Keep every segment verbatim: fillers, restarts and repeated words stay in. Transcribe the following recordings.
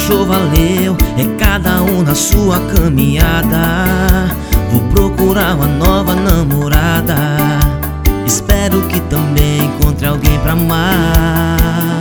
fechou, valeu. É cada um na sua caminhada. Vou procurar uma nova namorada. Espero que também encontre alguém pra amar.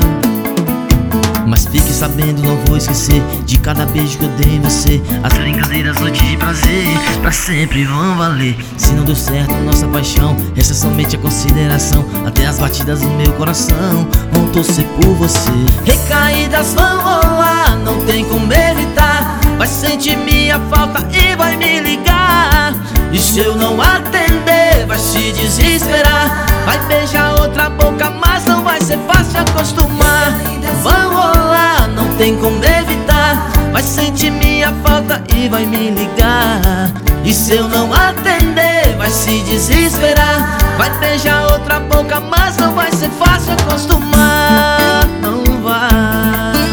Mas fique sabendo, não vou esquecer de cada beijo que eu dei em você. As brincadeiras, noites de prazer, pra sempre vão valer. Se não deu certo nossa paixão, essa é somente a consideração. Até as batidas do meu coração vão torcer por você. Recaídas vão rolar, não tem como evitar. Vai sentir minha falta e vai me ligar. E se eu não atender, vai se desesperar. Vai beijar outra boca, mas não vai ser fácil acostumar. Vão rolar, não tem como evitar. Vai sentir minha falta e vai me ligar. E se eu não atender, vai se desesperar. Vai beijar outra boca, mas não vai ser fácil acostumar. Não vai.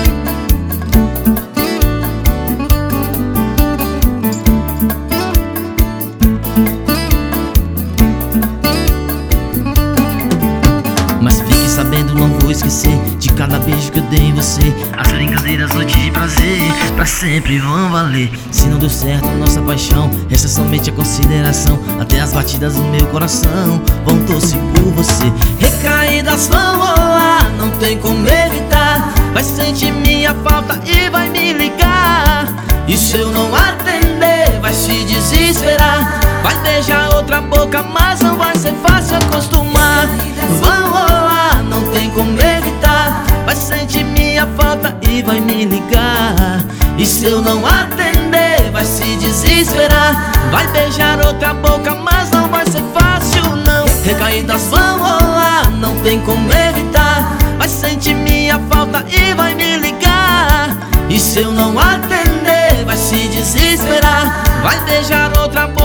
Mas fique sabendo, não vou esquecer de cada beijo que eu dei em você. As brincadeiras, noites de prazer, pra sempre vão valer. Se não deu certo nossa paixão, essa é somente a consideração. Até as batidas do meu coração vão torcer por você. Recaídas vão rolar, não tem como evitar. Vai sentir minha falta e vai me ligar. E se eu não atender, vai se desesperar. Vai beijar outra boca, mas não vai ser fácil acostumar. Vão rolar, não tem como evitar. Vai sentir minha falta e vai me ligar. E se eu não atender, vai se desesperar. Vai beijar outra boca, mas não vai ser fácil não. Recaídas vão rolar, não tem como evitar. Vai sentir minha falta e vai me ligar. E se eu não atender, vai se desesperar. Vai beijar outra boca,